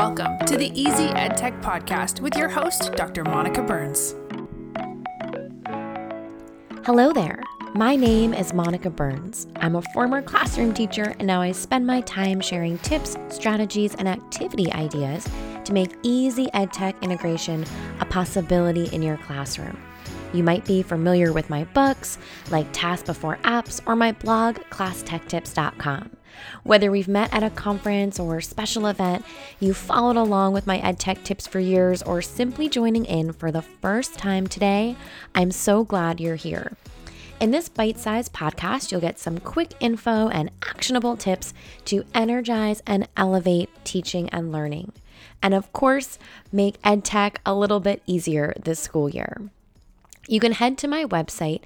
Welcome to the Easy EdTech Podcast with your host, Dr. Monica Burns. Hello there. My name is Monica Burns. I'm a former classroom teacher, and now I spend my time sharing tips, strategies, and activity ideas to make easy EdTech integration a possibility in your classroom. You might be familiar with my books, like Tasks Before Apps, or my blog, ClassTechTips.com. Whether we've met at a conference or special event, you've followed along with my EdTech tips for years, or simply joining in for the first time today, I'm so glad you're here. In this bite-sized podcast, you'll get some quick info and actionable tips to energize and elevate teaching and learning. And of course, make EdTech a little bit easier this school year. You can head to my website,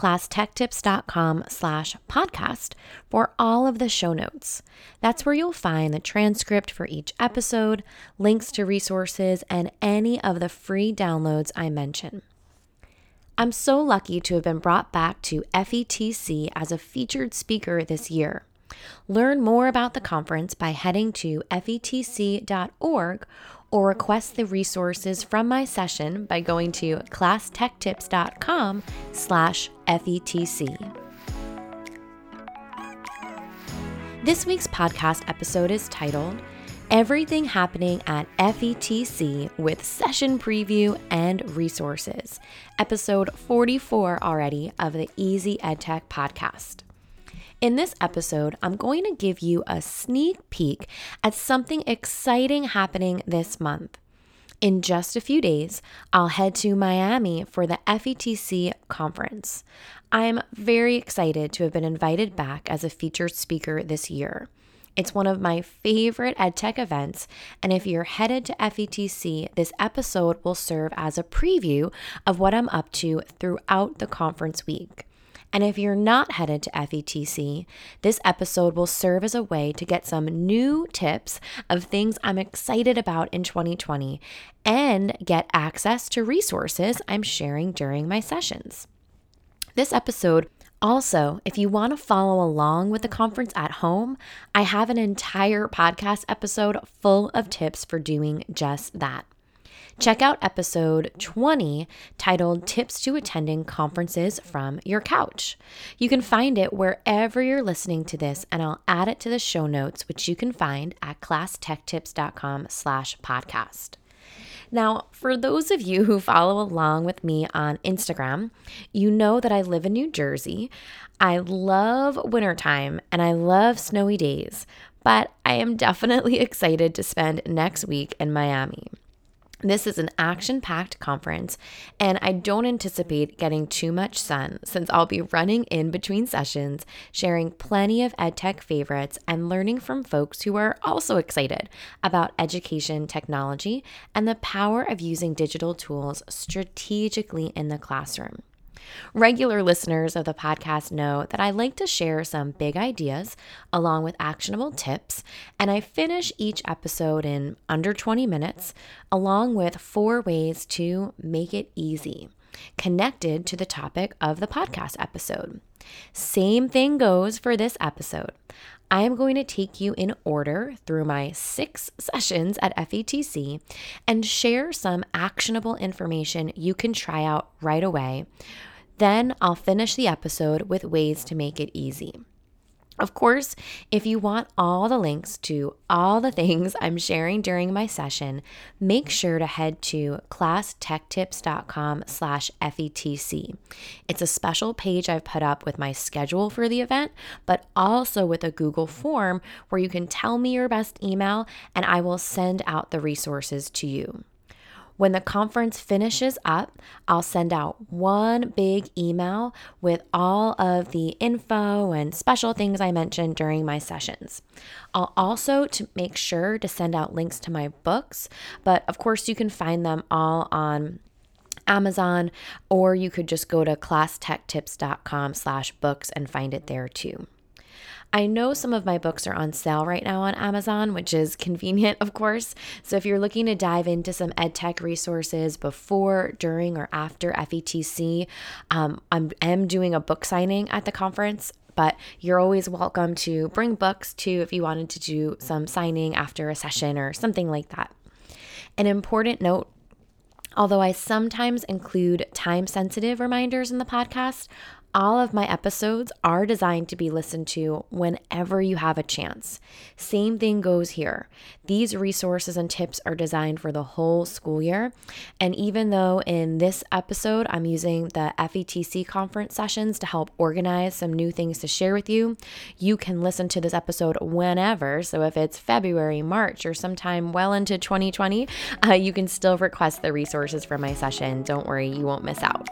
classtechtips.com/podcast, for all of the show notes. That's where you'll find the transcript for each episode, links to resources, and any of the free downloads I mention. I'm so lucky to have been brought back to FETC as a featured speaker this year. Learn more about the conference by heading to fetc.org or request the resources from my session by going to classtechtips.com/FETC. This week's podcast episode is titled Everything Happening at FETC with Session Preview and Resources, episode 44 already of the Easy EdTech podcast. In this episode, I'm going to give you a sneak peek at something exciting happening this month. In just a few days, I'll head to Miami for the FETC conference. I'm very excited to have been invited back as a featured speaker this year. It's one of my favorite EdTech events, and if you're headed to FETC, this episode will serve as a preview of what I'm up to throughout the conference week. And if you're not headed to FETC, this episode will serve as a way to get some new tips of things I'm excited about in 2020 and get access to resources I'm sharing during my sessions. This episode also, if you want to follow along with the conference at home, I have an entire podcast episode full of tips for doing just that. Check out episode 20 titled Tips to Attending Conferences from Your Couch. You can find it wherever you're listening to this, and I'll add it to the show notes, which you can find at classtechtips.com/podcast. Now, for those of you who follow along with me on Instagram, you know that I live in New Jersey. I love wintertime and I love snowy days, but I am definitely excited to spend next week in Miami. This is an action-packed conference, and I don't anticipate getting too much sun since I'll be running in between sessions, sharing plenty of EdTech favorites, and learning from folks who are also excited about education technology and the power of using digital tools strategically in the classroom. Regular listeners of the podcast know that I like to share some big ideas along with actionable tips, and I finish each episode in under 20 minutes, along with 4 ways to make it easy, connected to the topic of the podcast episode. Same thing goes for this episode. I am going to take you in order through my 6 sessions at FETC and share some actionable information you can try out right away. Then I'll finish the episode with ways to make it easy. Of course, if you want all the links to all the things I'm sharing during my session, make sure to head to classtechtips.com/FETC. It's a special page I've put up with my schedule for the event, but also with a Google form where you can tell me your best email and I will send out the resources to you. When the conference finishes up, I'll send out one big email with all of the info and special things I mentioned during my sessions. I'll also make sure to send out links to my books, but of course you can find them all on Amazon, or you could just go to classtechtips.com/books and find it there too. I know some of my books are on sale right now on Amazon, which is convenient, of course. So if you're looking to dive into some EdTech resources before, during, or after FETC, I am doing a book signing at the conference but you're always welcome to bring books too if you wanted to do some signing after a session or something like that. An important note, although I sometimes include time-sensitive reminders in the podcast, all of my episodes are designed to be listened to whenever you have a chance. Same thing goes here. These resources and tips are designed for the whole school year. And even though in this episode, I'm using the FETC conference sessions to help organize some new things to share with you, you can listen to this episode whenever. So if it's February, March, or sometime well into 2020, you can still request the resources for my session. Don't worry, you won't miss out.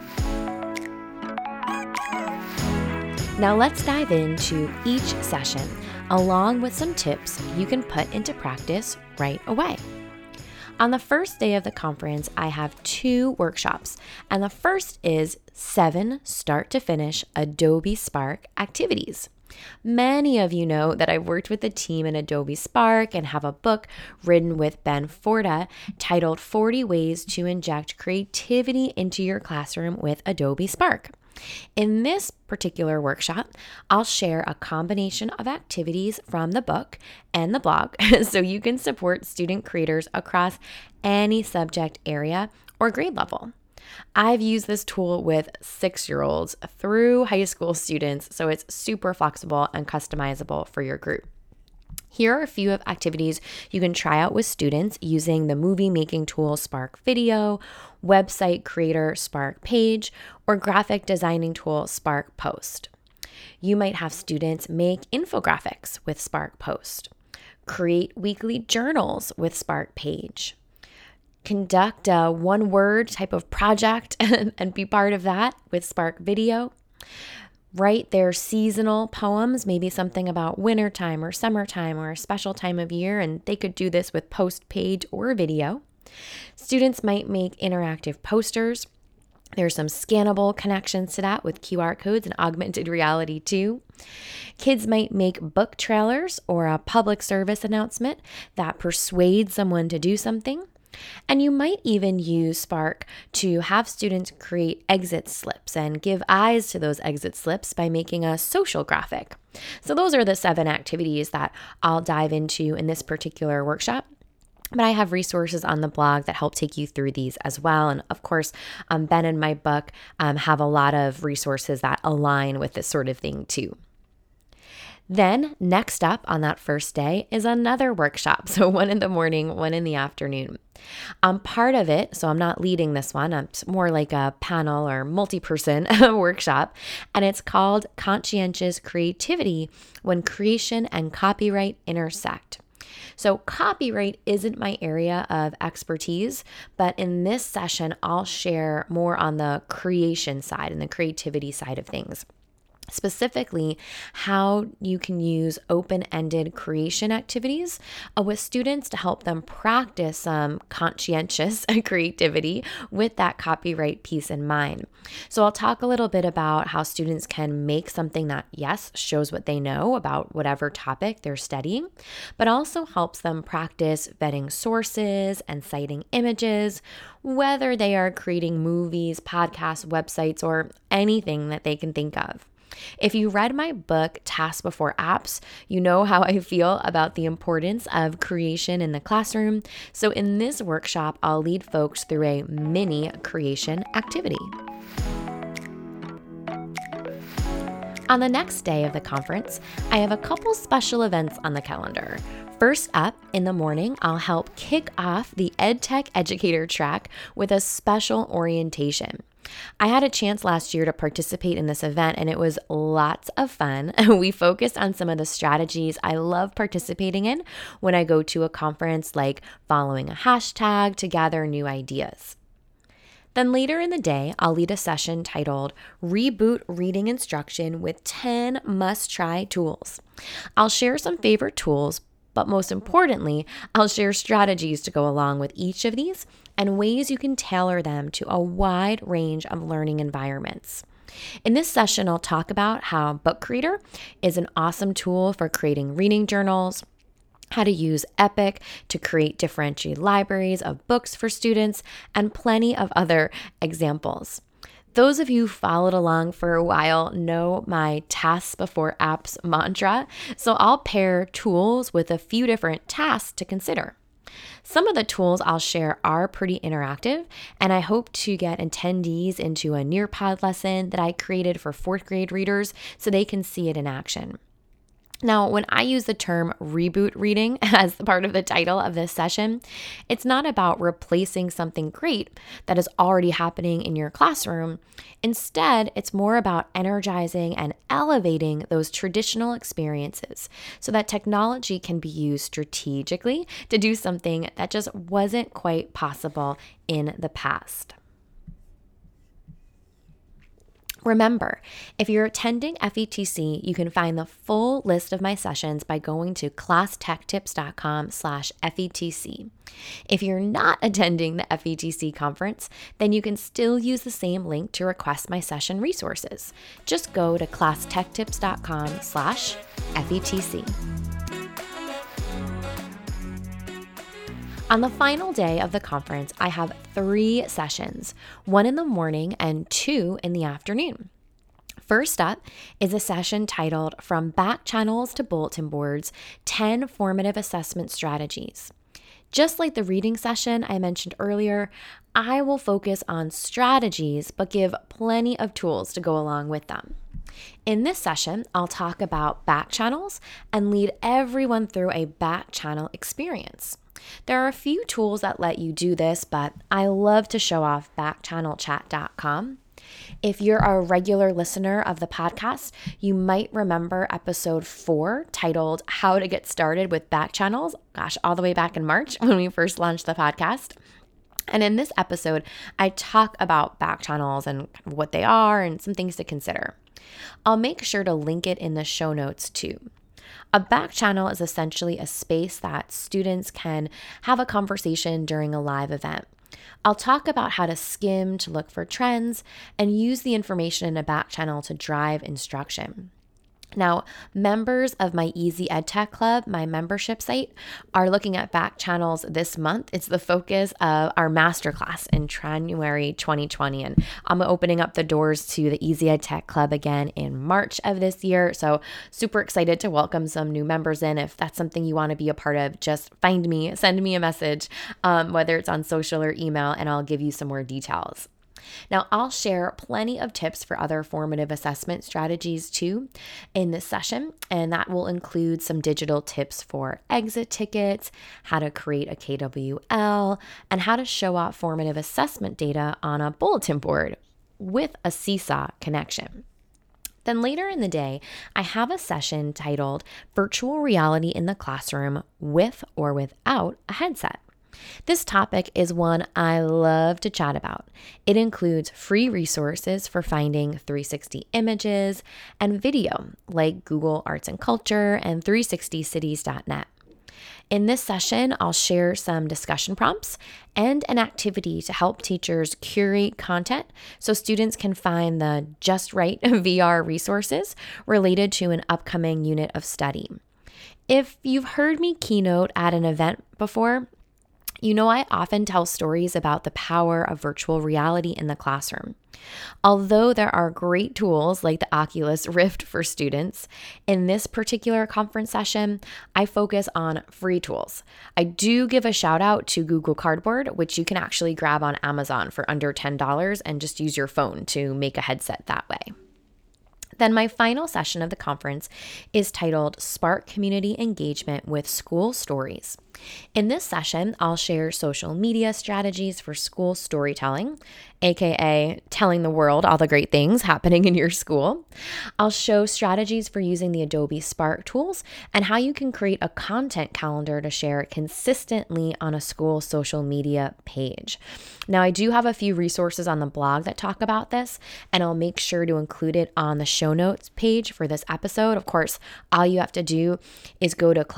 Now let's dive into each session, along with some tips you can put into practice right away. On the first day of the conference, I have 2 workshops, and the first is 7 start-to-finish Adobe Spark activities. Many of you know that I've worked with the team in Adobe Spark and have a book written with Ben Forta titled 40 Ways to Inject Creativity into Your Classroom with Adobe Spark. In this particular workshop, I'll share a combination of activities from the book and the blog so you can support student creators across any subject area or grade level. I've used this tool with 6-year-olds through high school students, so it's super flexible and customizable for your group. Here are a few of activities you can try out with students using the movie making tool Spark Video, website creator Spark Page, or graphic designing tool Spark Post. You might have students make infographics with Spark Post, create weekly journals with Spark Page, conduct a one-word type of project and be part of that with Spark Video, write their seasonal poems, maybe something about wintertime or summertime or a special time of year, and they could do this with Post Page or video. Students might make interactive posters. There's some scannable connections to that with QR codes and augmented reality too. Kids might make book trailers or a public service announcement that persuades someone to do something. And you might even use Spark to have students create exit slips and give eyes to those exit slips by making a social graphic. So those are the 7 activities that I'll dive into in this particular workshop. But I have resources on the blog that help take you through these as well. And of course, Ben and my book have a lot of resources that align with this sort of thing too. Then next up on that first day is another workshop. So one in the morning, one in the afternoon. I'm part of it, so I'm not leading this one. It's more like a panel or multi-person workshop, and it's called Conscientious Creativity When Creation and Copyright Intersect. So copyright isn't my area of expertise, but in this session, I'll share more on the creation side and the creativity side of things. Specifically, how you can use open-ended creation activities with students to help them practice some conscientious creativity with that copyright piece in mind. So I'll talk a little bit about how students can make something that, yes, shows what they know about whatever topic they're studying, but also helps them practice vetting sources and citing images, whether they are creating movies, podcasts, websites, or anything that they can think of. If you read my book, Tasks Before Apps, you know how I feel about the importance of creation in the classroom. So in this workshop, I'll lead folks through a mini creation activity. On the next day of the conference, I have a couple special events on the calendar. First up, in the morning, I'll help kick off the EdTech Educator track with a special orientation. I had a chance last year to participate in this event, and it was lots of fun. We focused on some of the strategies I love participating in when I go to a conference, like following a hashtag to gather new ideas. Then later in the day, I'll lead a session titled Reboot Reading Instruction with 10 Must-Try Tools. I'll share some favorite tools, but most importantly, I'll share strategies to go along with each of these and ways you can tailor them to a wide range of learning environments. In this session, I'll talk about how Book Reader is an awesome tool for creating reading journals, how to use Epic to create differentiated libraries of books for students, and plenty of other examples. Those of you who followed along for a while know my tasks before apps mantra, so I'll pair tools with a few different tasks to consider. Some of the tools I'll share are pretty interactive, and I hope to get attendees into a Nearpod lesson that I created for 4th grade readers so they can see it in action. Now, when I use the term reboot reading as part of the title of this session, it's not about replacing something great that is already happening in your classroom. Instead, it's more about energizing and elevating those traditional experiences so that technology can be used strategically to do something that just wasn't quite possible in the past. Remember, if you're attending FETC, you can find the full list of my sessions by going to classtechtips.com/FETC. If you're not attending the FETC conference, then you can still use the same link to request my session resources. Just go to classtechtips.com/FETC. On the final day of the conference, I have 3 sessions, 1 in the morning and 2 in the afternoon. First up is a session titled From Back Channels to Bulletin Boards, 10 Formative Assessment Strategies. Just like the reading session I mentioned earlier, I will focus on strategies but give plenty of tools to go along with them. In this session, I'll talk about back channels and lead everyone through a back channel experience. There are a few tools that let you do this, but I love to show off backchannelchat.com. If you're a regular listener of the podcast, you might remember episode 4 titled How to Get Started with Back Channels, all the way back in March when we first launched the podcast. And in this episode, I talk about back channels and what they are and some things to consider. I'll make sure to link it in the show notes too. A back channel is essentially a space that students can have a conversation during a live event. I'll talk about how to skim to look for trends and use the information in a back channel to drive instruction. Now, members of my Easy EdTech Club, my membership site, are looking at back channels this month. It's the focus of our masterclass in January 2020, and I'm opening up the doors to the Easy EdTech Club again in March of this year. So super excited to welcome some new members in. If that's something you want to be a part of, just find me, send me a message, whether it's on social or email, and I'll give you some more details. Now, I'll share plenty of tips for other formative assessment strategies too in this session, and that will include some digital tips for exit tickets, how to create a KWL, and how to show off formative assessment data on a bulletin board with a Seesaw connection. Then later in the day, I have a session titled Virtual Reality in the Classroom with or without a headset. This topic is one I love to chat about. It includes free resources for finding 360 images and video like Google Arts and Culture and 360cities.net. In this session, I'll share some discussion prompts and an activity to help teachers curate content so students can find the just right VR resources related to an upcoming unit of study. If you've heard me keynote at an event before, you know I often tell stories about the power of virtual reality in the classroom. Although there are great tools like the Oculus Rift for students, in this particular conference session, I focus on free tools. I do give a shout out to Google Cardboard, which you can actually grab on Amazon for under $10 and just use your phone to make a headset that way. Then my final session of the conference is titled Spark Community Engagement with School Stories. In this session, I'll share social media strategies for school storytelling, aka telling the world all the great things happening in your school. I'll show strategies for using the Adobe Spark tools and how you can create a content calendar to share consistently on a school social media page. Now, I do have a few resources on the blog that talk about this, and I'll make sure to include it on the show notes page for this episode. Of course, all you have to do is go to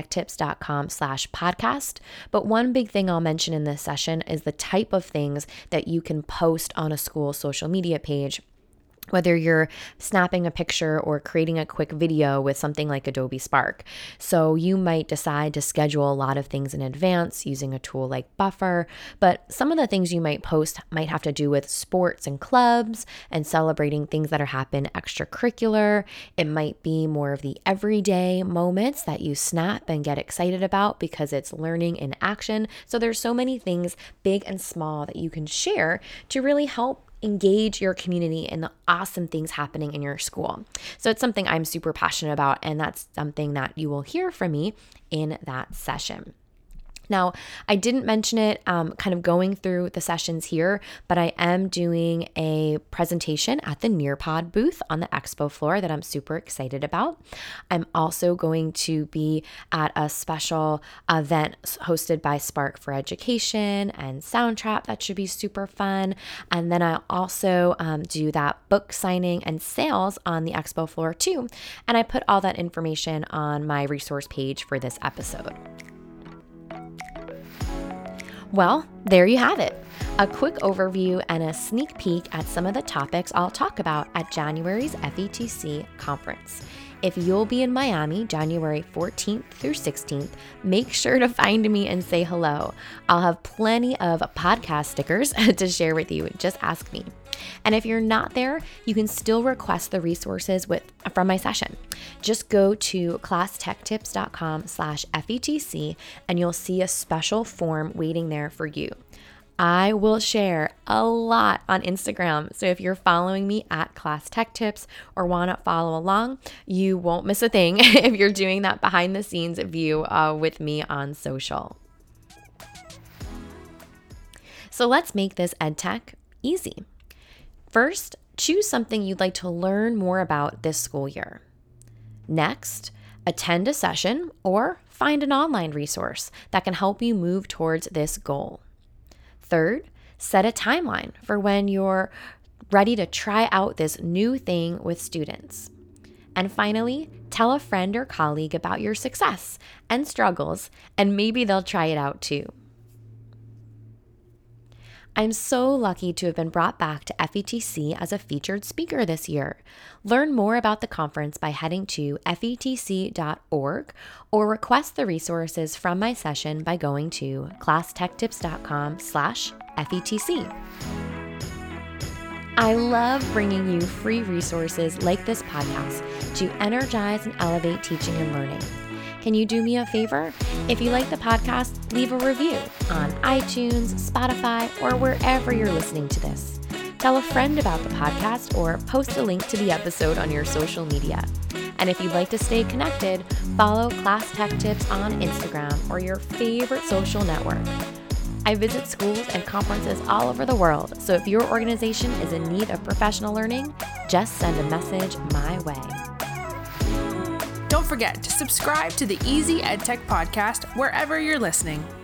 classtechtips.com/podcast. But one big thing I'll mention in this session is the type of things that you can post on a school social media page whether you're snapping a picture or creating a quick video with something like Adobe Spark. So you might decide to schedule a lot of things in advance using a tool like Buffer, but some of the things you might post might have to do with sports and clubs and celebrating things that are happening extracurricular. It might be more of the everyday moments that you snap and get excited about because it's learning in action. So there's so many things, big and small, that you can share to really help engage your community in the awesome things happening in your school. So it's something I'm super passionate about, and that's something that you will hear from me in that session. Now, I didn't mention it kind of going through the sessions here, but I am doing a presentation at the Nearpod booth on the expo floor that I'm super excited about. I'm also going to be at a special event hosted by Spark for Education and Soundtrap. That should be super fun. And then I'll also do that book signing and sales on the expo floor too. And I put all that information on my resource page for this episode. Well, there you have it. A quick overview and a sneak peek at some of the topics I'll talk about at January's FETC conference. If you'll be in Miami, January 14th through 16th, make sure to find me and say hello. I'll have plenty of podcast stickers to share with you. Just ask me. And if you're not there, you can still request the resources from my session. Just go to classtechtips.com/FETC and you'll see a special form waiting there for you. I will share a lot on Instagram, so if you're following me at Class Tech Tips or want to follow along, you won't miss a thing if you're doing that behind the scenes view with me on social. So let's make this EdTech easy. First, choose something you'd like to learn more about this school year. Next, attend a session or find an online resource that can help you move towards this goal. Third, set a timeline for when you're ready to try out this new thing with students. And finally, tell a friend or colleague about your success and struggles, and maybe they'll try it out too. I'm so lucky to have been brought back to FETC as a featured speaker this year. Learn more about the conference by heading to fetc.org or request the resources from my session by going to classtechtips.com/FETC. I love bringing you free resources like this podcast to energize and elevate teaching and learning. Can you do me a favor? If you like the podcast, leave a review on iTunes, Spotify, or wherever you're listening to this. Tell a friend about the podcast or post a link to the episode on your social media. And if you'd like to stay connected, follow Class Tech Tips on Instagram or your favorite social network. I visit schools and conferences all over the world, so if your organization is in need of professional learning, just send a message my way. Don't forget to subscribe to the Easy EdTech podcast wherever you're listening.